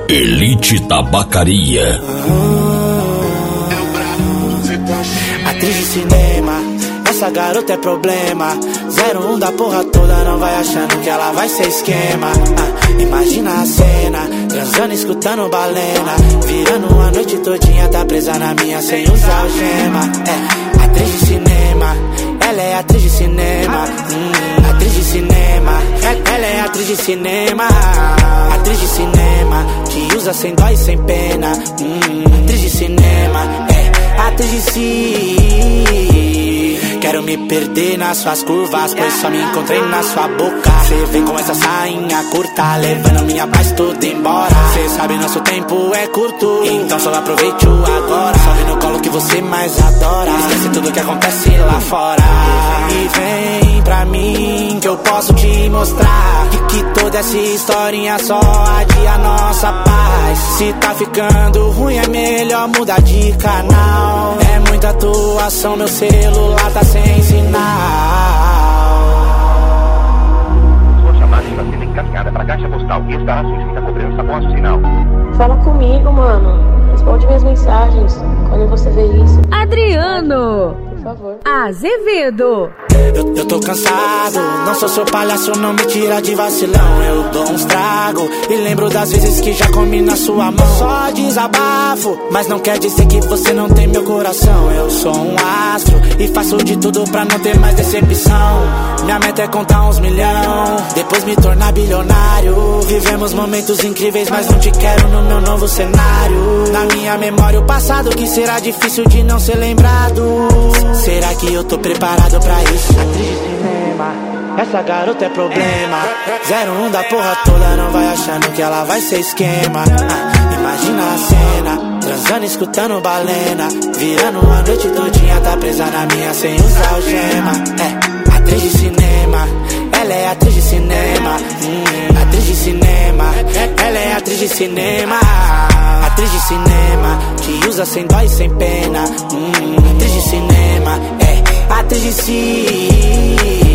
Elite Tabacaria. Atriz de cinema, essa garota é problema. 01 da porra toda, não vai achando que ela vai ser esquema. Imagina a cena, transando, escutando balena, virando a noite todinha, tá presa na minha sem usar algema. Atriz de cinema, ela é atriz de cinema. Atriz de cinema, ela é atriz de cinema. Atriz de cinema, que usa sem dó e sem pena. Atriz de cinema, atriz de si. Quero me perder nas suas curvas, pois só me encontrei na sua boca. Cê vem com essa sainha curta, levando minha paz toda embora. Cê sabe nosso tempo é curto, então só aproveite o agora. Sobe no colo que você mais adora, esquece tudo que acontece lá fora. E vem pra mim que eu posso te mostrar que toda essa historinha só adia a nossa paz. Se tá ficando ruim é melhor mudar de canal. É muita atuação, meu celular tá sem sinal. Sua chamada está sendo encaminhada para a caixa postal e estará sujeita a cobrança após o sinal. Fala comigo, mano. Responde minhas mensagens quando você vê isso. Adriano, por favor. Azevedo. Eu tô cansado, não sou seu palhaço, não me tira de vacilão. Eu dou uns trago e lembro das vezes que já comi na sua mão. Só desabafo, mas não quer dizer que você não tem meu coração. Eu sou um astro e faço de tudo pra não ter mais decepção. Minha meta é contar uns milhão, depois me tornar bilionário. Vivemos momentos incríveis, mas não te quero no meu novo cenário. Na minha memória o passado que será difícil de não ser lembrado. Será que eu tô preparado pra isso? Atriz de cinema, essa garota é problema. 01 da porra toda, não vai achando que ela vai ser esquema. Imagina a cena, transando, escutando balena, virando a noite todinha, tá presa na minha sem usar algema. Atriz de cinema, ela é atriz de cinema. Atriz de cinema, ela é atriz de cinema. Atriz de cinema, que usa sem dó e sem pena. Atriz de cinema, atriz de si.